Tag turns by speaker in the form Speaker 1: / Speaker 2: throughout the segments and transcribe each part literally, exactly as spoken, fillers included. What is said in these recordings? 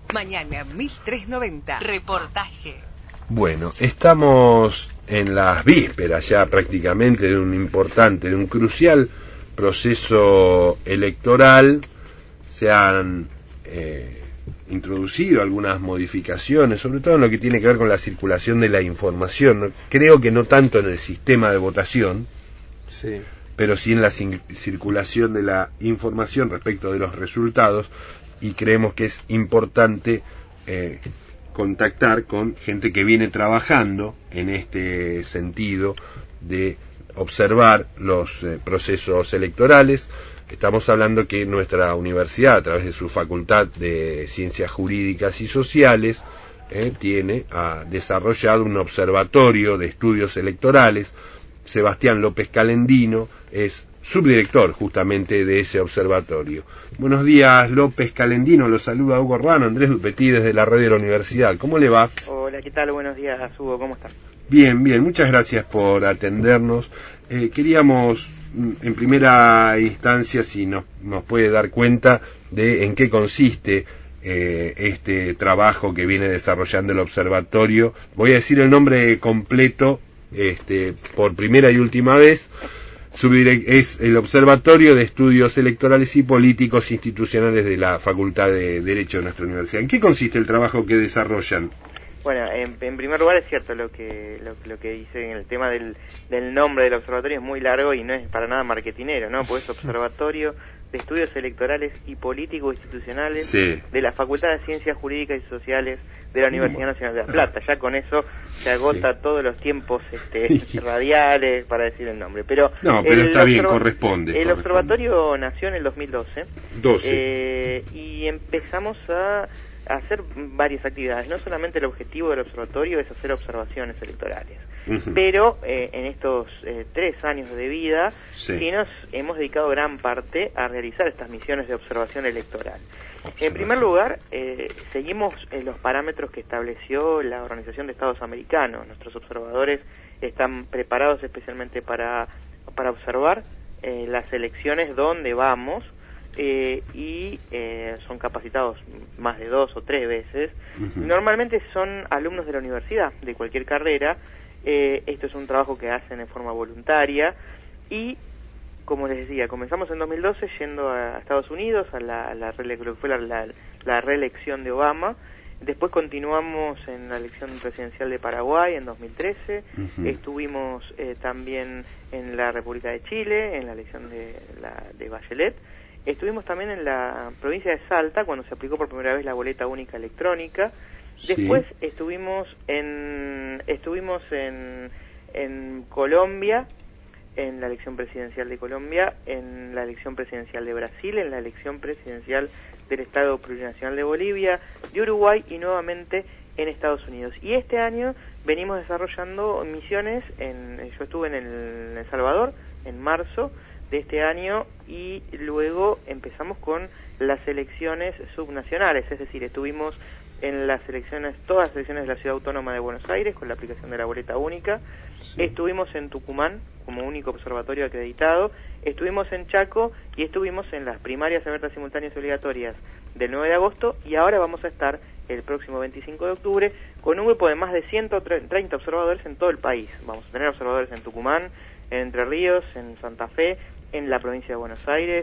Speaker 1: Mañana mil trescientos noventa. Reportaje.
Speaker 2: Bueno, estamos en las vísperas ya prácticamente de un importante, de un crucial proceso electoral. Se han eh, introducido algunas modificaciones, sobre todo en lo que tiene que ver con la circulación de la información. Creo que no tanto en el sistema de votación, sí, pero sí en la circulación de la información respecto de los resultados, y creemos que es importante eh, contactar con gente que viene trabajando en este sentido de observar los eh, procesos electorales. Estamos hablando que nuestra universidad, a través de su Facultad de Ciencias Jurídicas y Sociales, eh, tiene ha desarrollado un observatorio de estudios electorales. Sebastián López Calendino es subdirector justamente de ese observatorio. Buenos días, López Calendino, lo saluda Hugo Urbano, Andrés Dupetí desde la red de la universidad. ¿Cómo le va?
Speaker 3: Hola, ¿qué tal? Buenos días, Hugo, ¿cómo estás?
Speaker 2: Bien, bien, muchas gracias por atendernos. Eh, queríamos, en primera instancia, si nos, nos puede dar cuenta de en qué consiste eh, este trabajo que viene desarrollando el observatorio. Voy a decir el nombre completo este, por primera y última vez. Es el Observatorio de Estudios Electorales y Políticos Institucionales de la Facultad de Derecho de nuestra universidad. ¿En qué consiste el trabajo que desarrollan?
Speaker 3: Bueno, en, en primer lugar es cierto lo que lo, lo que dice en el tema del, del nombre del observatorio, es muy largo y no es para nada marketinero, ¿no? Pues es Observatorio de Estudios Electorales y Políticos Institucionales, sí, de la Facultad de Ciencias Jurídicas y Sociales de la Universidad Nacional de La Plata. Ya con eso se agota, sí, todos los tiempos este, radiales para decir el nombre. Pero
Speaker 2: no, pero está bien, corresponde.
Speaker 3: El
Speaker 2: corresponde.
Speaker 3: observatorio nació en el dos mil doce. doce. Eh, y empezamos a hacer varias actividades. No solamente el objetivo del observatorio es hacer observaciones electorales, uh-huh, pero eh, en estos eh, tres años de vida sí, sí nos hemos dedicado gran parte a realizar estas misiones de observación electoral. En primer lugar, eh, seguimos eh, los parámetros que estableció la Organización de Estados Americanos. Nuestros observadores están preparados especialmente para, para observar eh, las elecciones donde vamos, eh, y eh, son capacitados más de dos o tres veces. Uh-huh. Normalmente son alumnos de la universidad, de cualquier carrera. Eh, esto es un trabajo que hacen en forma voluntaria y, como les decía, comenzamos en dos mil doce yendo a Estados Unidos a la, a la lo que fue la, la, la reelección de Obama. Después continuamos en la elección presidencial de Paraguay en dos mil trece. Uh-huh. Estuvimos eh, también en la República de Chile, en la elección de, la, de Bachelet. Estuvimos también en la provincia de Salta cuando se aplicó por primera vez la boleta única electrónica. Después sí, estuvimos en estuvimos en, en Colombia, en la elección presidencial de Colombia, en la elección presidencial de Brasil, en la elección presidencial del Estado Plurinacional de Bolivia, de Uruguay y nuevamente en Estados Unidos. Y este año venimos desarrollando misiones, en, yo estuve en El, en El Salvador en marzo de este año y luego empezamos con las elecciones subnacionales, es decir, estuvimos en las elecciones, todas las elecciones de la Ciudad Autónoma de Buenos Aires con la aplicación de la boleta única, sí, estuvimos en Tucumán como único observatorio acreditado, estuvimos en Chaco y estuvimos en las primarias abiertas, simultáneas y obligatorias del nueve de agosto y ahora vamos a estar el próximo veinticinco de octubre con un grupo de más de ciento treinta observadores en todo el país. Vamos a tener observadores en Tucumán, en Entre Ríos, en Santa Fe, en la provincia de Buenos Aires,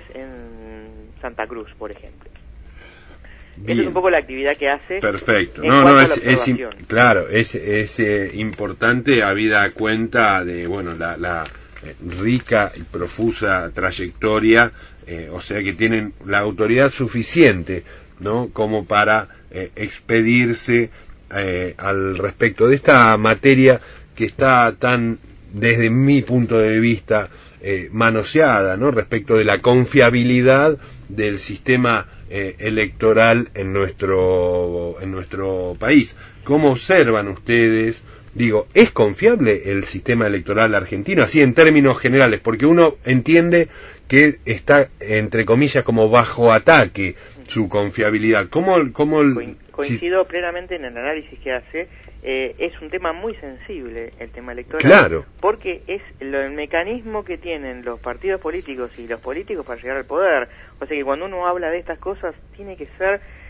Speaker 3: en Santa Cruz, por ejemplo. Bien. Esa es un poco la actividad que hace.
Speaker 2: Perfecto. No, no, es, es claro, es, es eh, importante habida cuenta de, bueno, la, la eh, rica y profusa trayectoria, eh, o sea que tienen la autoridad suficiente, ¿no?, como para eh, expedirse eh, al respecto de esta materia que está tan, desde mi punto de vista, eh, manoseada, ¿no?, respecto de la confiabilidad del sistema eh, electoral en nuestro en nuestro país. ¿Cómo observan ustedes? Digo, ¿es confiable el sistema electoral argentino? Así en términos generales, porque uno entiende que está, entre comillas, como bajo ataque su confiabilidad. ¿Cómo, cómo el,
Speaker 3: Coincido si... plenamente en el análisis que hace. Eh, es un tema muy sensible el tema electoral,
Speaker 2: claro,
Speaker 3: porque es lo, el mecanismo que tienen los partidos políticos y los políticos para llegar al poder. O sea que cuando uno habla de estas cosas tiene que ser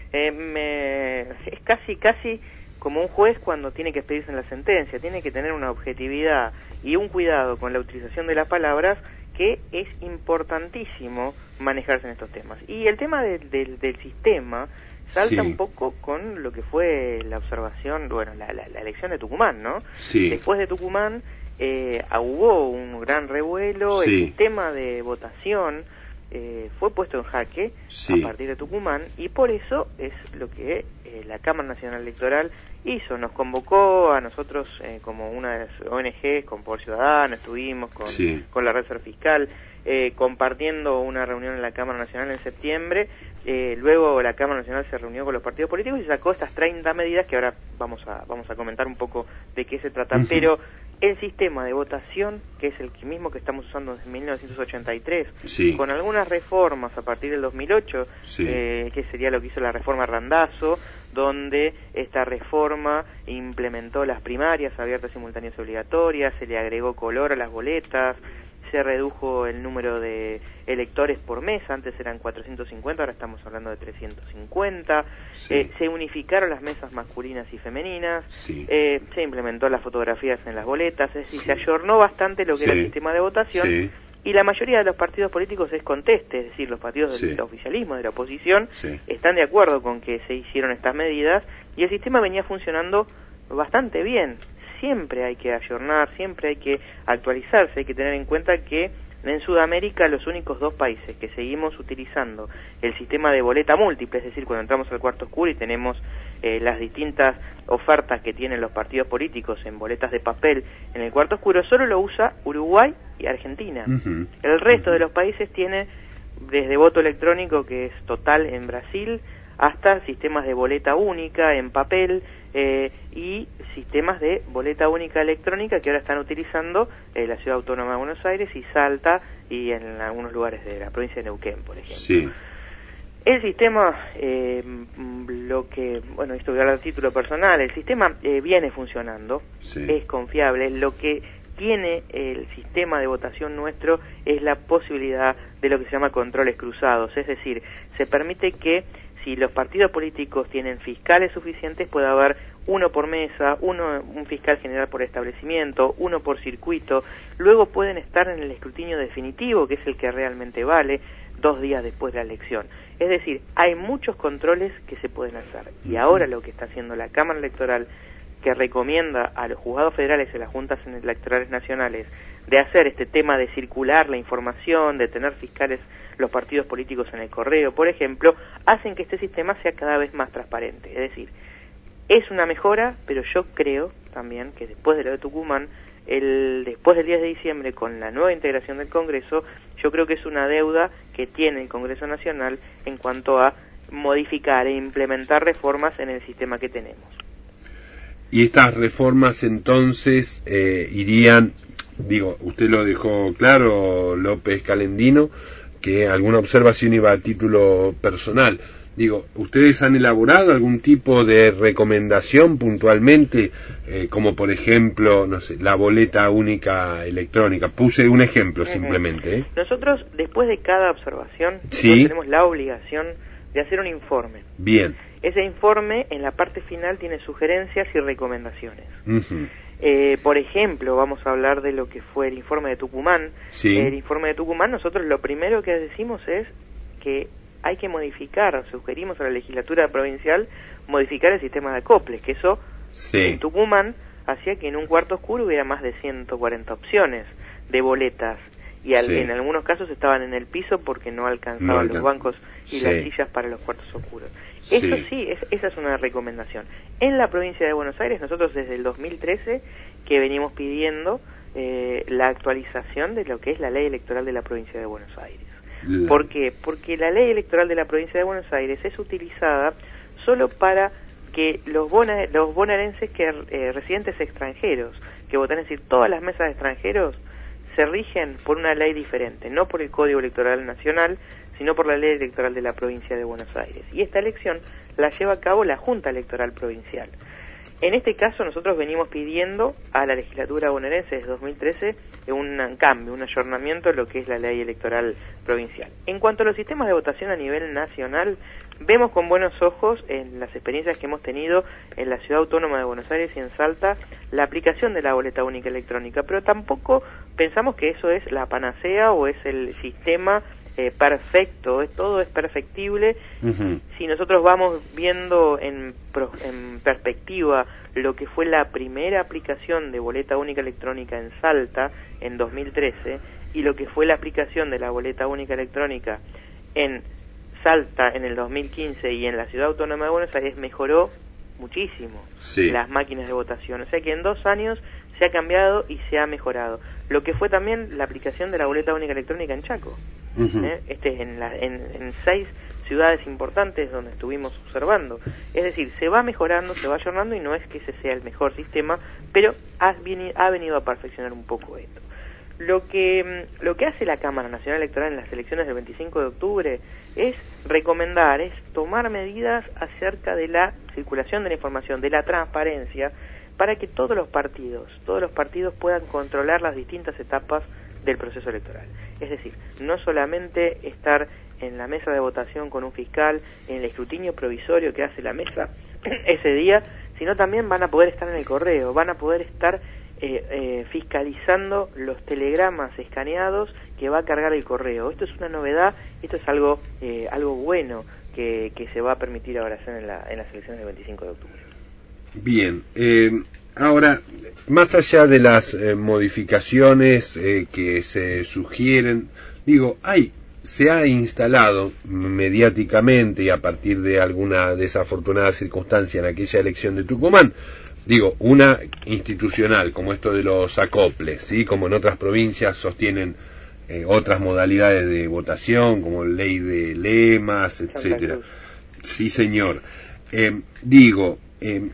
Speaker 3: eh, me, es casi, casi como un juez cuando tiene que expedirse en la sentencia, tiene que tener una objetividad y un cuidado con la utilización de las palabras que es importantísimo manejarse en estos temas. Y el tema de, de, del sistema salta sí. un poco con lo que fue la observación, bueno, la, la, la elección de Tucumán, ¿no?
Speaker 2: Sí.
Speaker 3: Después de Tucumán eh, hubo un gran revuelo, sí. el sistema de votación eh, fue puesto en jaque sí. a partir de Tucumán, y por eso es lo que eh, la Cámara Nacional Electoral hizo, nos convocó a nosotros eh, como una de las O N Ges, con Poder Ciudadano, estuvimos con, sí. con la Reserva Fiscal, eh, compartiendo una reunión en la Cámara Nacional en septiembre, eh, luego la Cámara Nacional se reunió con los partidos políticos y sacó estas treinta medidas que ahora vamos a vamos a comentar un poco de qué se trata, uh-huh. pero el sistema de votación, que es el mismo que estamos usando desde mil novecientos ochenta y tres, sí. con algunas reformas a partir del dos mil ocho, sí. eh, que sería lo que hizo la reforma Randazzo, donde esta reforma implementó las primarias abiertas, simultáneas y obligatorias, se le agregó color a las boletas, se redujo el número de electores por mes, antes eran cuatrocientos cincuenta, ahora estamos hablando de trescientos cincuenta, sí. eh, se unificaron las mesas masculinas y femeninas, sí. eh, se implementó las fotografías en las boletas, es decir, sí. se ayornó bastante lo que sí. era el sistema de votación, sí. y la mayoría de los partidos políticos es conteste, es decir, los partidos sí. del oficialismo, de la oposición, sí. están de acuerdo con que se hicieron estas medidas, y el sistema venía funcionando bastante bien. Siempre hay que ayornar, siempre hay que actualizarse, hay que tener en cuenta que en Sudamérica los únicos dos países que seguimos utilizando el sistema de boleta múltiple, es decir, cuando entramos al cuarto oscuro y tenemos eh, las distintas ofertas que tienen los partidos políticos en boletas de papel en el cuarto oscuro, solo lo usa Uruguay y Argentina. Uh-huh. El resto uh-huh. de los países tiene desde voto electrónico, que es total en Brasil, hasta sistemas de boleta única en papel eh, y sistemas de boleta única electrónica que ahora están utilizando eh, la Ciudad Autónoma de Buenos Aires y Salta y en algunos lugares de la provincia de Neuquén, por ejemplo. Sí. El sistema, eh, lo que, bueno, esto voy a hablar a título personal, el sistema eh, viene funcionando, sí. es confiable, lo que tiene el sistema de votación nuestro es la posibilidad de lo que se llama controles cruzados, es decir, se permite que si los partidos políticos tienen fiscales suficientes, puede haber uno por mesa, uno un fiscal general por establecimiento, uno por circuito, luego pueden estar en el escrutinio definitivo, que es el que realmente vale, dos días después de la elección. Es decir, hay muchos controles que se pueden hacer, y ahora lo que está haciendo la Cámara Electoral, que recomienda a los juzgados federales y a las juntas electorales nacionales de hacer este tema de circular la información, de tener fiscales los partidos políticos en el correo, por ejemplo, hacen que este sistema sea cada vez más transparente. Es decir, es una mejora, pero yo creo también que después de lo de Tucumán, el después del diez de diciembre, con la nueva integración del Congreso, yo creo que es una deuda que tiene el Congreso Nacional en cuanto a modificar e implementar reformas en el sistema que tenemos.
Speaker 2: Y estas reformas entonces eh, irían, digo, usted lo dejó claro, López Calendino, que alguna observación iba a título personal. Digo, ¿ustedes han elaborado algún tipo de recomendación puntualmente, eh, como por ejemplo, no sé, la boleta única electrónica? Puse un ejemplo uh-huh. simplemente. ¿eh?
Speaker 3: Nosotros, después de cada observación,
Speaker 2: ¿sí?
Speaker 3: tenemos la obligación de hacer un informe.
Speaker 2: Bien.
Speaker 3: Ese informe, en la parte final, tiene sugerencias y recomendaciones.
Speaker 2: Uh-huh.
Speaker 3: Eh, por ejemplo, vamos a hablar de lo que fue el informe de Tucumán.
Speaker 2: Sí.
Speaker 3: El informe de Tucumán, nosotros lo primero que decimos es que hay que modificar, sugerimos a la legislatura provincial modificar el sistema de acoples, que eso sí. en Tucumán hacía que en un cuarto oscuro hubiera más de ciento cuarenta opciones de boletas, y al, sí. en algunos casos estaban en el piso porque no alcanzaban no alcanz... los bancos y sí. las sillas para los cuartos oscuros. Sí. Eso sí, es, esa es una recomendación. En la provincia de Buenos Aires, nosotros desde el dos mil trece que venimos pidiendo eh, la actualización de lo que es la ley electoral de la provincia de Buenos Aires. La... ¿Por qué? Porque la ley electoral de la provincia de Buenos Aires es utilizada solo para que los, bona, los bonaerenses que eh, residentes extranjeros que votan, es decir, todas las mesas de extranjeros se rigen por una ley diferente, no por el Código Electoral Nacional, sino por la ley electoral de la provincia de Buenos Aires. Y esta elección la lleva a cabo la Junta Electoral Provincial. En este caso nosotros venimos pidiendo a la legislatura bonaerense desde dos mil trece un cambio, un ayornamiento de lo que es la ley electoral provincial. En cuanto a los sistemas de votación a nivel nacional, vemos con buenos ojos en las experiencias que hemos tenido en la Ciudad Autónoma de Buenos Aires y en Salta la aplicación de la boleta única electrónica, pero tampoco pensamos que eso es la panacea o es el sistema eh, perfecto, es, todo es perfectible. Uh-huh. Si nosotros vamos viendo en, pro, en perspectiva lo que fue la primera aplicación de boleta única electrónica en Salta en dos mil trece y lo que fue la aplicación de la boleta única electrónica en Salta en el dos mil quince y en la Ciudad Autónoma de Buenos Aires, mejoró muchísimo sí. las máquinas de votación. O sea que en dos años se ha cambiado y se ha mejorado. Lo que fue también la aplicación de la boleta única electrónica en Chaco. Uh-huh. ¿eh? Este en, la, en, en seis ciudades importantes donde estuvimos observando. Es decir, se va mejorando, se va ayornando y no es que ese sea el mejor sistema, pero ha, veni, ha venido a perfeccionar un poco esto. Lo que, lo que hace la Cámara Nacional Electoral en las elecciones del veinticinco de octubre es recomendar, es tomar medidas acerca de la circulación de la información, de la transparencia, para que todos los partidos, todos los partidos puedan controlar las distintas etapas del proceso electoral. Es decir, no solamente estar en la mesa de votación con un fiscal, en el escrutinio provisorio que hace la mesa ese día, sino también van a poder estar en el correo, van a poder estar Eh, eh, fiscalizando los telegramas escaneados que va a cargar el correo. Esto es una novedad, esto es algo eh, algo bueno que, que se va a permitir ahora hacer en, la, en las elecciones del veinticinco de octubre.
Speaker 2: Bien, eh, ahora, más allá de las eh, modificaciones eh, que se sugieren, digo, hay se ha instalado mediáticamente y a partir de alguna desafortunada circunstancia en aquella elección de Tucumán, digo, una institucional, como esto de los acoples, ¿sí? Como en otras provincias sostienen eh, otras modalidades de votación, como ley de lemas, etcétera. Sí, señor. Eh, digo, eh,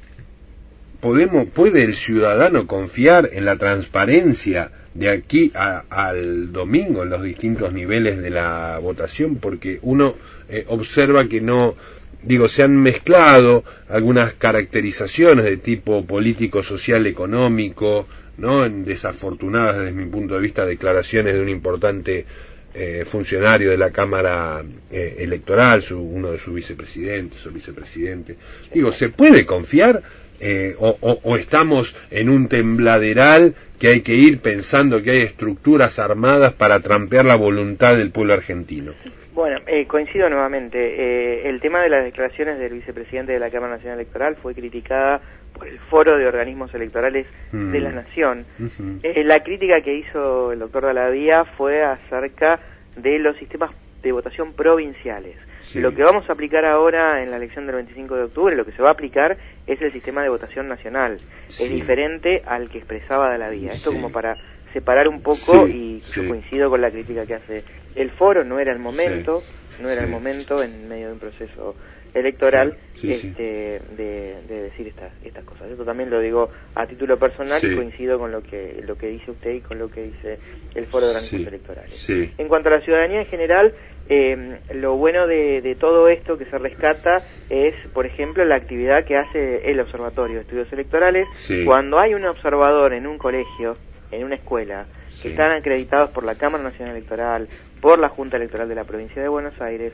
Speaker 2: podemos, ¿puede el ciudadano confiar en la transparencia de aquí a, al domingo en los distintos niveles de la votación? Porque uno eh, observa que no... Digo, se han mezclado algunas caracterizaciones de tipo político, social, económico, ¿no? En desafortunadas, desde mi punto de vista, declaraciones de un importante eh, funcionario de la Cámara eh, Electoral, su, uno de sus vicepresidentes o vicepresidente. Digo, ¿se puede confiar eh, o, o, o estamos en un tembladeral que hay que ir pensando que hay estructuras armadas para trampear la voluntad del pueblo argentino?
Speaker 3: Bueno, eh, coincido nuevamente. Eh, el tema de las declaraciones del vicepresidente de la Cámara Nacional Electoral fue criticada por el Foro de Organismos Electorales mm. de la Nación. Uh-huh. Eh, la crítica que hizo el doctor Dalabía fue acerca de los sistemas de votación provinciales. Sí. Lo que vamos a aplicar ahora en la elección del veinticinco de octubre, lo que se va a aplicar es el sistema de votación nacional. Sí. Es diferente al que expresaba Dalabía. Esto sí. como para separar un poco sí, y sí. yo coincido con la crítica que hace el foro. No era el momento, sí, no era sí. el momento en medio de un proceso electoral sí, sí, este, sí. De, de decir estas estas cosas. Esto también lo digo a título personal sí. y coincido con lo que lo que dice usted y con lo que dice el foro de organismos sí. electorales. Sí. En cuanto a la ciudadanía en general, eh, lo bueno de, de todo esto que se rescata es, por ejemplo, la actividad que hace el Observatorio de Estudios Electorales. Sí. Cuando hay un observador en un colegio, en una escuela, sí. que están acreditados por la Cámara Nacional Electoral, por la Junta Electoral de la Provincia de Buenos Aires,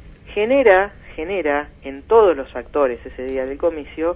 Speaker 3: genera, genera en todos los actores ese día del comicio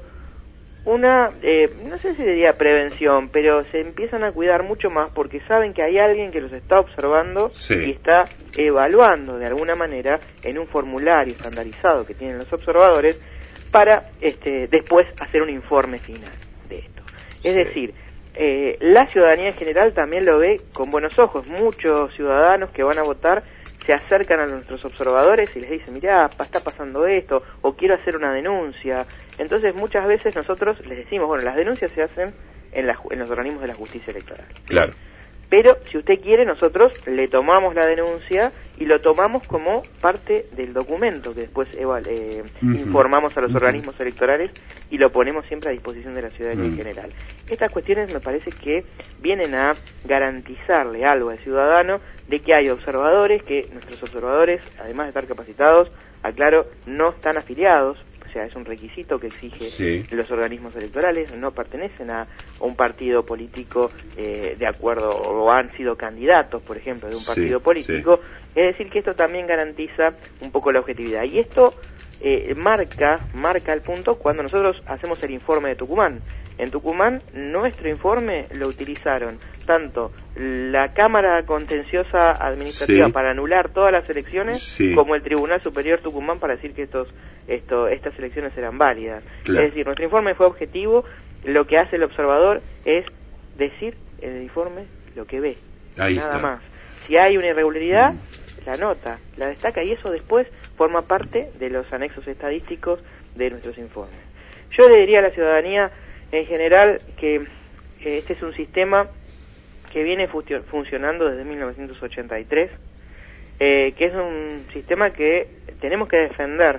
Speaker 3: una, eh, no sé si diría prevención, pero se empiezan a cuidar mucho más porque saben que hay alguien que los está observando sí. y está evaluando de alguna manera en un formulario estandarizado que tienen los observadores para este, después hacer un informe final de esto. Es sí. decir, Eh, la ciudadanía en general también lo ve con buenos ojos. Muchos ciudadanos que van a votar se acercan a nuestros observadores y les dicen, mirá, está pasando esto, o quiero hacer una denuncia. Entonces muchas veces nosotros les decimos, bueno, las denuncias se hacen en, la, en los organismos de la justicia electoral.
Speaker 2: Claro.
Speaker 3: Pero si usted quiere, nosotros le tomamos la denuncia y lo tomamos como parte del documento que después eh, uh-huh. informamos a los uh-huh. organismos electorales y lo ponemos siempre a disposición de la ciudadanía uh-huh. en general. Estas cuestiones me parece que vienen a garantizarle algo al ciudadano de que hay observadores, que nuestros observadores, además de estar capacitados, aclaro, no están afiliados. O sea, es un requisito que exige sí. los organismos electorales, no pertenecen a un partido político eh, de acuerdo, o han sido candidatos, por ejemplo, de un partido sí, político, sí. es decir, que esto también garantiza un poco la objetividad. Y esto eh, marca, marca el punto cuando nosotros hacemos el informe de Tucumán. En Tucumán, nuestro informe lo utilizaron tanto la Cámara Contenciosa Administrativa sí. para anular todas las elecciones, sí. como el Tribunal Superior Tucumán para decir que estos, esto, estas elecciones eran válidas. Claro. Es decir, nuestro informe fue objetivo, lo que hace el observador es decir en el informe lo que ve, Ahí nada está. más. Si hay una irregularidad, mm. la nota, la destaca, y eso después forma parte de los anexos estadísticos de nuestros informes. Yo le diría a la ciudadanía en general que eh, este es un sistema que viene funcionando desde mil novecientos ochenta y tres, eh, que es un sistema que tenemos que defender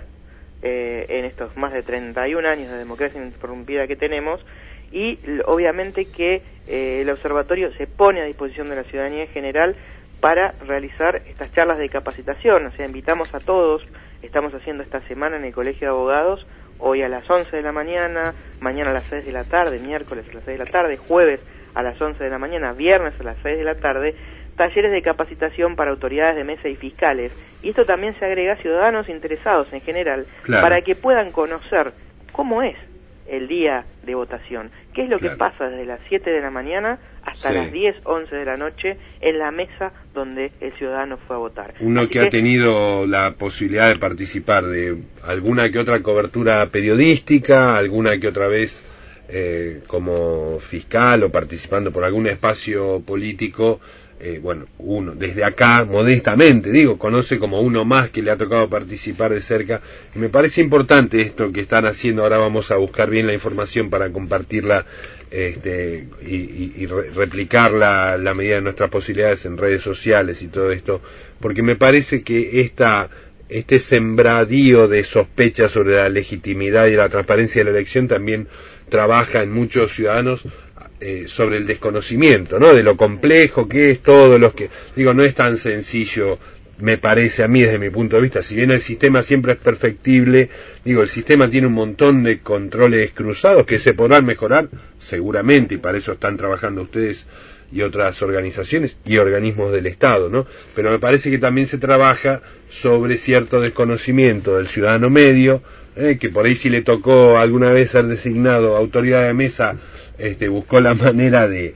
Speaker 3: eh, en estos más de treinta y un años de democracia ininterrumpida que tenemos, y obviamente que eh, el observatorio se pone a disposición de la ciudadanía en general para realizar estas charlas de capacitación. O sea, invitamos a todos, estamos haciendo esta semana en el Colegio de Abogados, hoy a las once de la mañana, mañana a las seis de la tarde, miércoles a las seis de la tarde, jueves a las once de la mañana, viernes a las seis de la tarde, talleres de capacitación para autoridades de mesa y fiscales. Y esto también se agrega a ciudadanos interesados en general, claro. para que puedan conocer cómo es el día de votación, qué es lo claro. que pasa desde las siete de la mañana hasta sí. las diez, once de la noche en la mesa donde el ciudadano fue a votar.
Speaker 2: Uno Así que, que ha tenido la posibilidad de participar de alguna que otra cobertura periodística, alguna que otra vez eh, como fiscal o participando por algún espacio político, eh, bueno, uno desde acá, modestamente digo, conoce como uno más que le ha tocado participar de cerca, y me parece importante esto que están haciendo. Ahora vamos a buscar bien la información para compartirla este, y, y, y re replicarla a la medida de nuestras posibilidades en redes sociales y todo esto, porque me parece que esta este sembradío de sospechas sobre la legitimidad y la transparencia de la elección también trabaja en muchos ciudadanos eh, sobre el desconocimiento, ¿no? De lo complejo que es todo, los que digo, no es tan sencillo, me parece a mí desde mi punto de vista. Si bien el sistema siempre es perfectible, digo, el sistema tiene un montón de controles cruzados que se podrán mejorar seguramente, y para eso están trabajando ustedes y otras organizaciones y organismos del Estado, ¿no? Pero me parece que también se trabaja sobre cierto desconocimiento del ciudadano medio, eh, que por ahí si le tocó alguna vez ser designado autoridad de mesa, este, buscó la manera de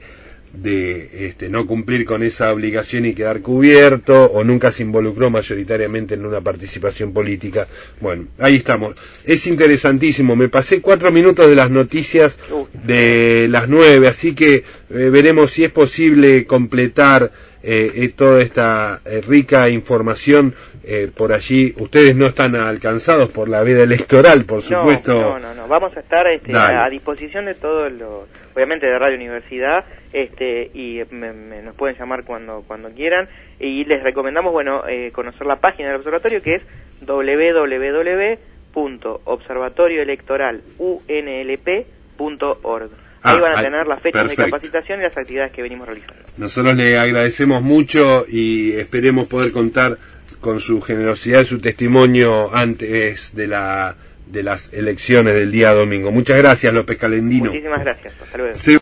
Speaker 2: de este, no cumplir con esa obligación y quedar cubierto, o nunca se involucró mayoritariamente en una participación política. Bueno, ahí estamos. Es interesantísimo. Me pasé cuatro minutos de las noticias de las nueve, así que eh, veremos si es posible completar eh, toda esta eh, rica información eh, por allí. Ustedes no están alcanzados por la veda electoral, por supuesto.
Speaker 3: No, no, no, no. Vamos a estar este, a, a disposición de todos los, obviamente de Radio Universidad, este y me, me, nos pueden llamar cuando cuando quieran, y les recomendamos, bueno, eh, conocer la página del observatorio, que es doble u doble u doble u punto observatorio electoral u n l p punto org. Ahí ah, van a tener las fechas perfecto. de capacitación y las actividades que venimos realizando.
Speaker 2: Nosotros le agradecemos mucho y esperemos poder contar con su generosidad y su testimonio antes de la de las elecciones del día domingo. Muchas gracias, López Calendino.
Speaker 3: Muchísimas gracias. Hasta luego.
Speaker 2: Se